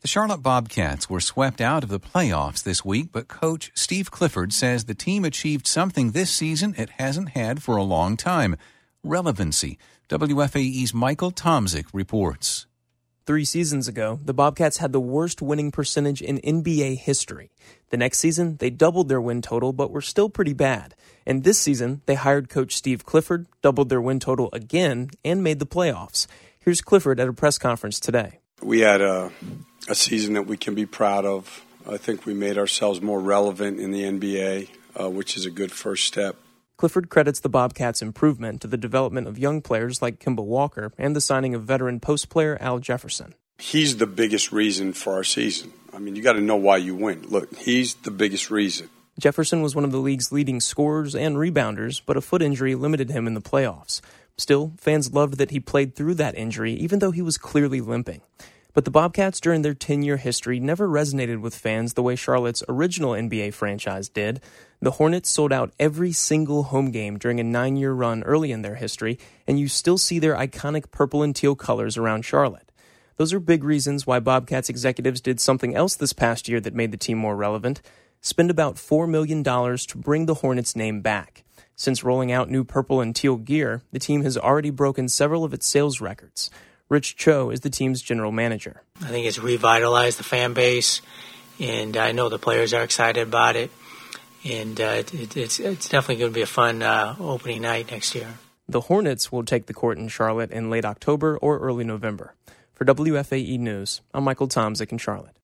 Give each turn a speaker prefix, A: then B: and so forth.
A: The Charlotte Bobcats were swept out of the playoffs this week, but coach Steve Clifford says the team achieved something this season it hasn't had for a long time: relevancy. WFAE's Michael Tomzik reports.
B: 3 seasons ago, the Bobcats had the worst winning percentage in NBA history. The next season, they doubled their win total, but were still pretty bad. And this season, they hired coach Steve Clifford, doubled their win total again, and made the playoffs. Here's Clifford at a press conference today.
C: We had a season that we can be proud of. I think we made ourselves more relevant in the NBA, which is a good first step.
B: Clifford credits the Bobcats' improvement to the development of young players like Kemba Walker and the signing of veteran post player Al Jefferson.
C: He's the biggest reason for our season. I mean, you got to know why you win. Look, he's the biggest reason.
B: Jefferson was one of the league's leading scorers and rebounders, but a foot injury limited him in the playoffs. Still, fans loved that he played through that injury, even though he was clearly limping. But the Bobcats, during their 10-year history, never resonated with fans the way Charlotte's original NBA franchise did. The Hornets sold out every single home game during a 9-year run early in their history, and you still see their iconic purple and teal colors around Charlotte. Those are big reasons why Bobcats executives did something else this past year that made the team more relevant: spend about $4 million to bring the Hornets name back. Since rolling out new purple and teal gear, the team has already broken several of its sales records. Rich Cho is the team's general manager.
D: I think it's revitalized the fan base, and I know the players are excited about it. And it's definitely going to be a fun opening night next year.
B: The Hornets will take the court in Charlotte in late October or early November. For WFAE News, I'm Michael Tomzik in Charlotte.